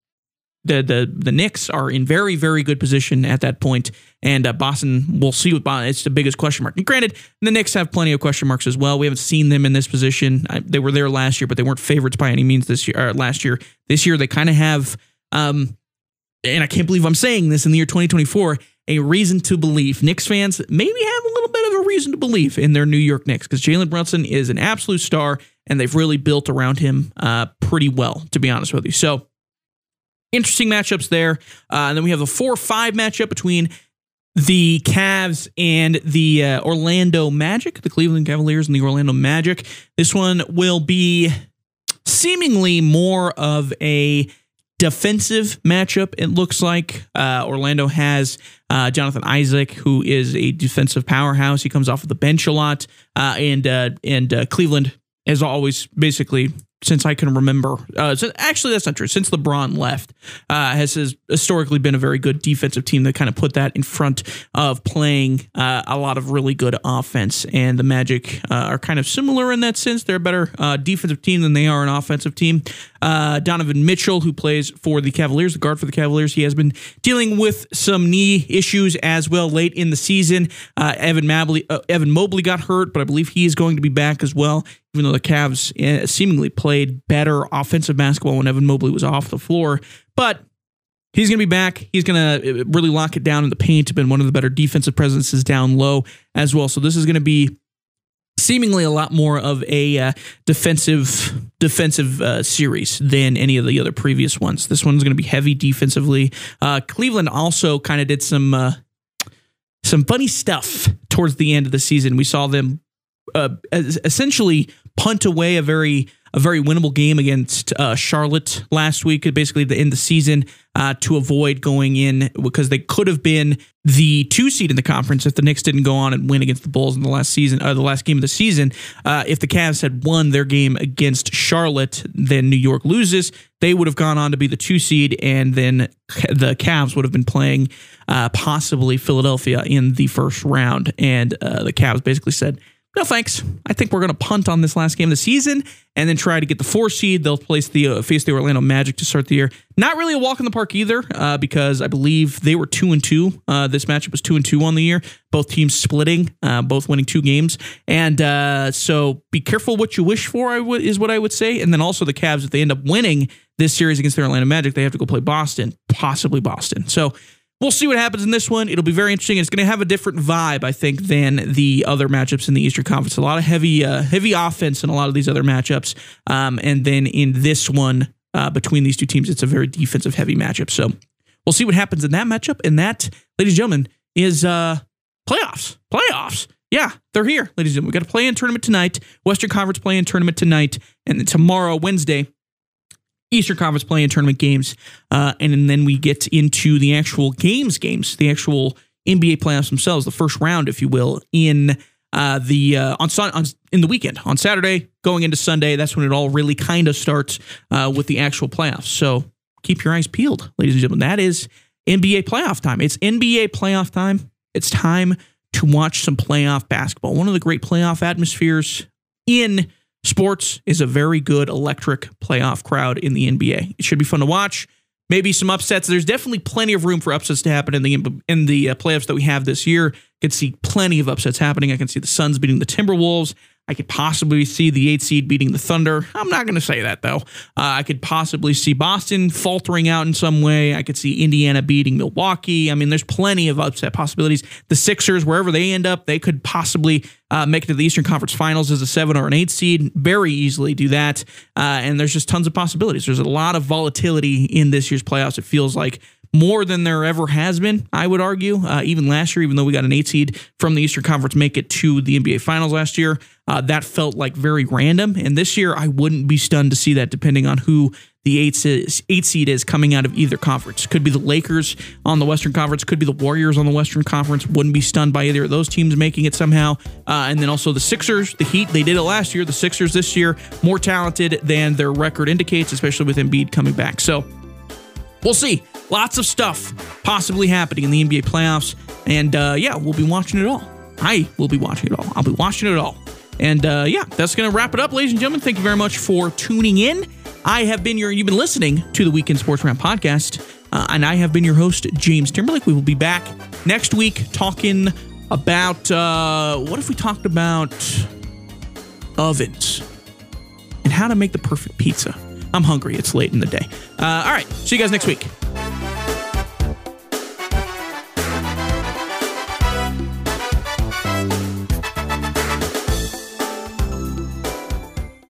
Speaker 1: the the the Knicks are in very very good position at that point, and uh, Boston, we'll see what Boston. It's the biggest question mark. And granted, the Knicks have plenty of question marks as well. We haven't seen them in this position. I, they were there last year, but they weren't favorites by any means this year. Or last year, this year they kind of have. Um, And I can't believe I'm saying this in the year twenty twenty-four, a reason to believe. Knicks fans maybe have a little bit of a reason to believe in their New York Knicks, because Jalen Brunson is an absolute star, and they've really built around him uh, pretty well, to be honest with you. So, interesting matchups there. Uh, and then we have the four five matchup between the Cavs and the uh, Orlando Magic, the Cleveland Cavaliers and the Orlando Magic. This one will be seemingly more of a defensive matchup, it looks like. Uh, Orlando has uh, Jonathan Isaac, who is a defensive powerhouse. He comes off of the bench a lot. Uh, and uh, and uh, Cleveland has always basically since I can remember. Uh, so actually, that's not true. Since LeBron left, uh, has, has historically been a very good defensive team that kind of put that in front of playing uh, a lot of really good offense. And the Magic uh, are kind of similar in that sense. They're a better uh, defensive team than they are an offensive team. Uh, Donovan Mitchell, who plays for the Cavaliers, the guard for the Cavaliers, he has been dealing with some knee issues as well late in the season. Uh, Evan Mobley, uh, Evan Mobley got hurt, but I believe he is going to be back as well, even though the Cavs uh, seemingly played better offensive basketball when Evan Mobley was off the floor. But he's going to be back. He's going to really lock it down in the paint. Been one of the better defensive presences down low as well. So this is going to be seemingly a lot more of a uh, defensive defensive uh, series than any of the other previous ones. This one's going to be heavy defensively. Uh, Cleveland also kind of did some uh, some funny stuff towards the end of the season. We saw them uh, essentially punt away a very a very winnable game against uh, Charlotte last week, basically the end of the season, uh, to avoid going in, because they could have been the two seed in the conference if the Knicks didn't go on and win against the Bulls in the last season, uh, the last game of the season. Uh, if the Cavs had won their game against Charlotte, then New York loses, they would have gone on to be the two seed, and then the Cavs would have been playing uh, possibly Philadelphia in the first round. And uh, the Cavs basically said, no thanks. I think we're going to punt on this last game of the season and then try to get the four seed. They'll place the uh, face the Orlando Magic to start the year. Not really a walk in the park either, uh, because I believe they were two and two. Uh, this matchup was two and two on the year. Both teams splitting, uh, both winning two games, and uh, so be careful what you wish for. I would is what I would say. And then also the Cavs, if they end up winning this series against the Orlando Magic, they have to go play Boston, possibly Boston. So we'll see what happens in this one. It'll be very interesting. It's going to have a different vibe, I think, than the other matchups in the Eastern Conference. A lot of heavy uh, heavy offense in a lot of these other matchups. Um, and then in this one, uh, between these two teams, it's a very defensive-heavy matchup. So we'll see what happens in that matchup. And that, ladies and gentlemen, is uh, playoffs. Playoffs. Yeah, they're here, ladies and gentlemen. We've got a play-in tournament tonight, Western Conference play-in tournament tonight, and then tomorrow, Wednesday, Eastern Conference play-in tournament games, uh, and then we get into the actual games, games, the actual N B A playoffs themselves, the first round, if you will, in uh, the uh, on, on in the weekend on Saturday, going into Sunday. That's when it all really kind of starts uh, with the actual playoffs. So keep your eyes peeled, ladies and gentlemen. That is N B A playoff time. It's N B A playoff time. It's time to watch some playoff basketball. One of the great playoff atmospheres in sports is a very good electric playoff crowd in the N B A. It should be fun to watch. Maybe some upsets. There's definitely plenty of room for upsets to happen in the in the uh, playoffs that we have this year. I can see plenty of upsets happening. I can see the Suns beating the Timberwolves. I could possibly see the eight seed beating the Thunder. I'm not going to say that, though. Uh, I could possibly see Boston faltering out in some way. I could see Indiana beating Milwaukee. I mean, there's plenty of upset possibilities. The Sixers, wherever they end up, they could possibly uh, make it to the Eastern Conference Finals as a seven or an eight seed. Very easily do that. Uh, and there's just tons of possibilities. There's a lot of volatility in this year's playoffs. It feels like more than there ever has been, I would argue. Uh, even last year, even though we got an eight seed from the Eastern Conference make it to the N B A Finals last year, uh, that felt like very random. And this year, I wouldn't be stunned to see that, depending on who the eight, eight seed is coming out of either conference. Could be the Lakers on the Western Conference, could be the Warriors on the Western Conference. Wouldn't be stunned by either of those teams making it somehow. Uh, and then also the Sixers, the Heat, they did it last year. The Sixers this year, more talented than their record indicates, especially with Embiid coming back. So we'll see. Lots of stuff possibly happening in the N B A playoffs. And uh, yeah, we'll be watching it all. I will be watching it all. I'll be watching it all. And uh, yeah, that's going to wrap it up, ladies and gentlemen. Thank you very much for tuning in. I have been your, you've been listening to the Weekend Sports Round podcast. Uh, and I have been your host, James Timberlake. We will be back next week talking about, uh, what if we talked about ovens and how to make the perfect pizza? I'm hungry. It's late in the day. Uh, all right. See you guys next week.